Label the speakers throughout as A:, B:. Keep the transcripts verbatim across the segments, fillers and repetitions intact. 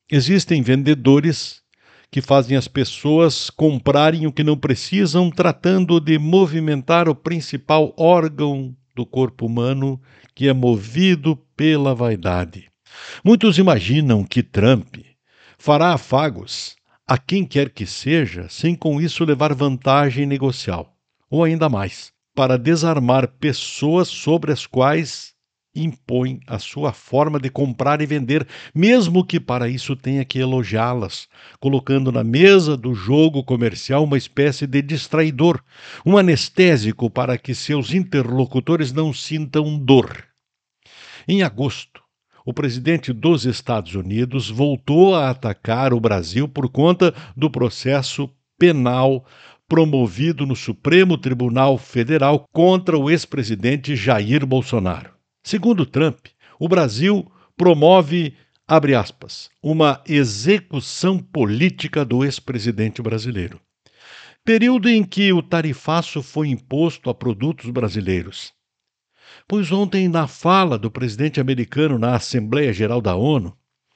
A: Existem vendedores que fazem as pessoas comprarem o que não precisam, tratando de movimentar o principal órgão do corpo humano, que é movido pela vaidade. Muitos imaginam que Trump fará afagos a quem quer que seja, sem com isso levar vantagem negocial, ou ainda mais, para desarmar pessoas sobre as quais impõe a sua forma de comprar e vender, mesmo que para isso tenha que elogiá-las, colocando na mesa do jogo comercial uma espécie de distraidor, um anestésico para que seus interlocutores não sintam dor. Em agosto, o presidente dos Estados Unidos voltou a atacar o Brasil por conta do processo penal promovido no Supremo Tribunal Federal contra o ex-presidente Jair Bolsonaro. Segundo Trump, o Brasil promove, abre aspas, uma execução política do ex-presidente brasileiro. Período em que o tarifaço foi imposto a produtos brasileiros. Pois ontem, na fala do presidente americano na Assembleia Geral da ONU,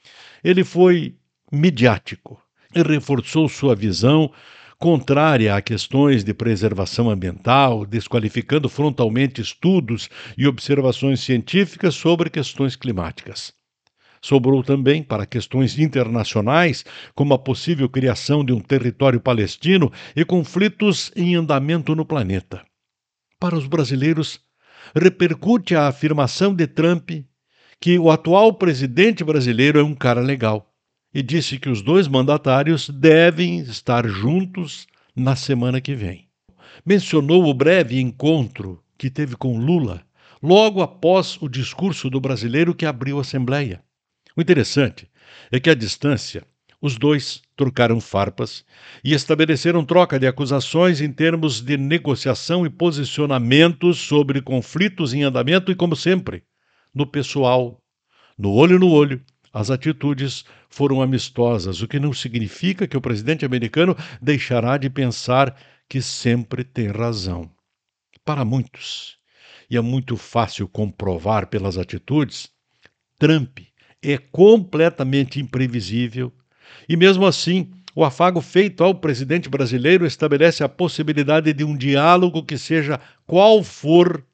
A: ele foi midiático e reforçou sua visão contrária a questões de preservação ambiental, desqualificando frontalmente estudos e observações científicas sobre questões climáticas. Sobrou também para questões internacionais, como a possível criação de um território palestino e conflitos em andamento no planeta. Para os brasileiros, repercute a afirmação de Trump que o atual presidente brasileiro é um cara legal e disse que os dois mandatários devem estar juntos na semana que vem. Mencionou o breve encontro que teve com Lula logo após o discurso do brasileiro que abriu a Assembleia. O interessante é que, à distância, os dois trocaram farpas e estabeleceram troca de acusações em termos de negociação e posicionamentos sobre conflitos em andamento e, como sempre, no pessoal, no olho no olho, as atitudes foram amistosas, o que não significa que o presidente americano deixará de pensar que sempre tem razão. Para muitos, e é muito fácil comprovar pelas atitudes, Trump é completamente imprevisível e, mesmo assim, o afago feito ao presidente brasileiro estabelece a possibilidade de um diálogo que, seja qual for,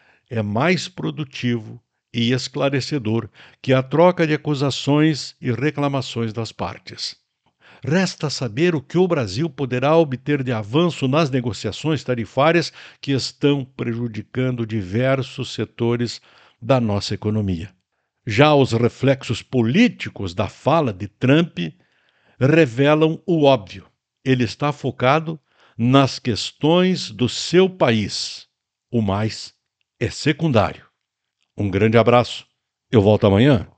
A: é mais produtivo e esclarecedor que a troca de acusações e reclamações das partes. Resta saber o que o Brasil poderá obter de avanço nas negociações tarifárias que estão prejudicando diversos setores da nossa economia. Já os reflexos políticos da fala de Trump revelam o óbvio. Ele está focado nas questões do seu país. O mais é secundário. Um grande abraço. Eu volto amanhã.